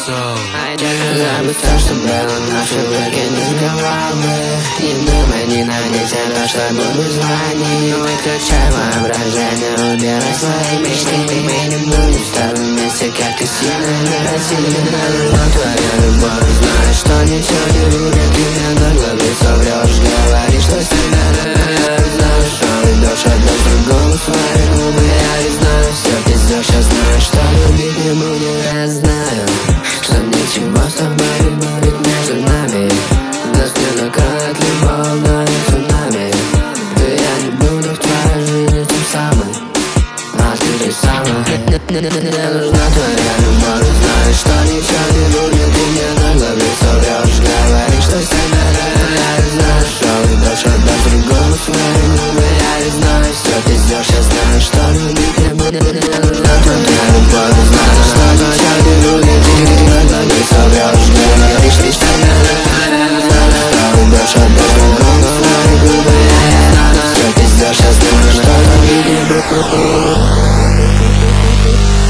Забудь все, что было, наши выкини с головы. Не думай, не надейся, то, что буду звонить. Выключай воображение, убирай свои мечты. Мы не будем с тобой вместе, как и сильно заразили. Но твоя любовь, знаешь, что ничего не будет. Ты мне только лицо врешь, говоришь, что себя знаешь, что идешь одна с другого свои губы. Я не знаю, все пиздешь, я знаю, что любить не будет. Я знаю, что ничего с тобой не будет между нами. Нас не накроет любовное цунами. И я не буду в твоей жизни тем самым, а ты той самой. Мне нужна твоя любовь, знаешь, что ничего не будет. Ты мне только в лицо врешь, говоришь, что себя я не знаю, что идешь одна с другого свои губы. Я не знаю, все пиздешь, я знаю, что любить не будет. Мне нужна твоя любовь, знаешь, что ничего не будет. Ты мне только в лицо врешь, говоришь, ты себя я не знаю, что идешь одна с другого свои губы. Я не знаю, все пиздешь, я знаю, что любить не будет.